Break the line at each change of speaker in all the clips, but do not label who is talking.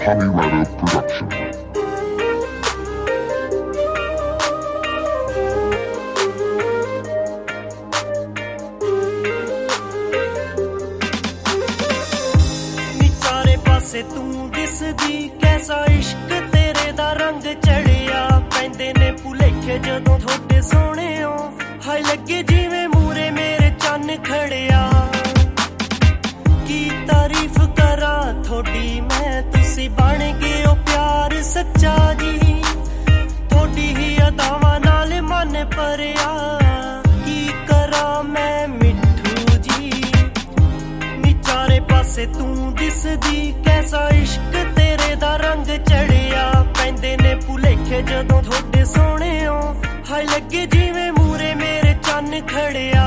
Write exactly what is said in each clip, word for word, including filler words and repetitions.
Honey Rider Production.
पासे तू दिसदी कैसा इश्क तेरे दा रंग चढ़िया पैंदे ने भुलेखे जदों थोड़े सोहणे हो हाय लगे जिवें मूरे मेरे चन्न खड़िया की तारीफ करा थोड़ी मैं तुसी बन गए हो प्यार सच्चा जी थोड़ी ही अदावां नाल मन भरिया की करा मैं मिठू जी नी चारे पासे तू दिसदी कैसा इश्क तेरे दा रंग चढ़िया पैंदे ने भुलेखे जदों थोड़े सोहणे हो हाय लगे जिवें मूरे मेरे चन्न खड़िया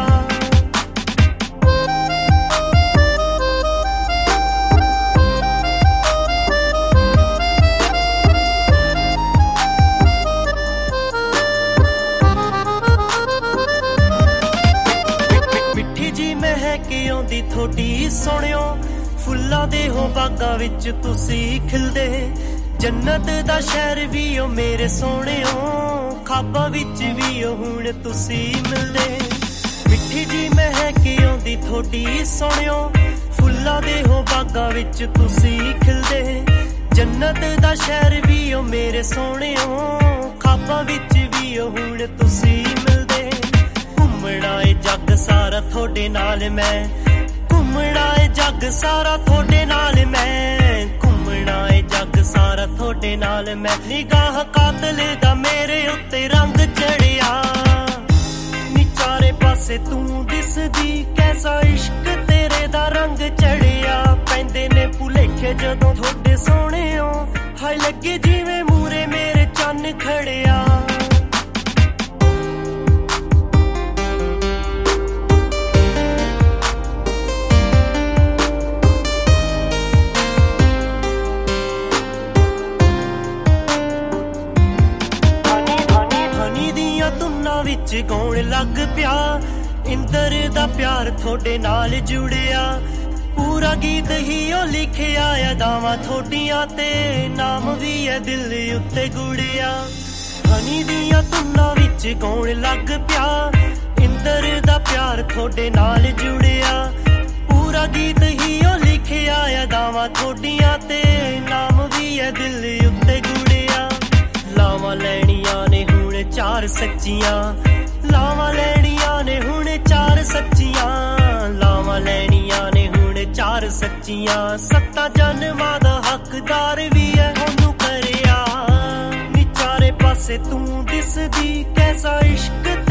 मिठी जी महक आउंदी थोड़ी सुणियो फुल्लां दे हो बागां विच तुसी खिलदे जन्नत दा शहर भी ओ मेरे सोहणियो खाबां विच भी ओ हुण तुसी मिलदे मिठी जी महक आउंदी थोड़ी सुणियो फुल्लां दे हो बागां विच तुसी खिलदे जन्नत दा शहर भी ओ मेरे सोहणियो खाबां विच भी ओ हुण तुसी मिलदे घुम्मणा ए जग सारा थोड़े नाल मैं घुम्मणा ए जग सारा थोड़े नाल मैं घुम्मणा ए जग सारा थोड़े नाल मैं निगाह कातल दा मेरे उत्ते रंग चढ़िया नी चारे पासे तू दिसदी कैसा इश्क तेरे दा रंग चढ़िया पैंदे ने भुलेखे जदों थोड़े सोहणे हो हाय लगे जिवें मूरे मेरे चन्न खड़िया विच गाउण लग पिया इंदर दा प्यार थोड़े नाल जुड़िया पूरा गीत ही ओ लिखिया अदावां थोड़ियां ते नाम भी है दिल उत्ते गुड़िया हनी दियां धुन्नां विच गाउण लग पिया इंदर दा प्यार थोड़े नाल जुड़िया पूरा गीत ही ओ लिखिया अदावां थोड़ियां ते नाम भी है दिल उत्ते गुड़िया लावां लैणियां ने हुण चार सच्चियां लावां लैणियां ने हुण चार सच्चियां लावां लैणियां ने हुण चार सच्चियां सत्ता जन्मां दा हकदार भी है ओनू करिया नी चारे पासे तू दिसदी कैसा इश्क